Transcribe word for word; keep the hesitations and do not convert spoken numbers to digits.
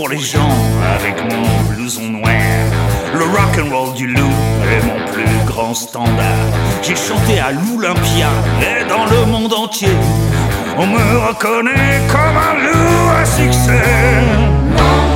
pour les gens avec mon blouson noir. Le rock'n'roll du loup est mon plus grand standard. J'ai chanté à l'Olympia et dans le monde entier. On me reconnaît comme un loup à succès.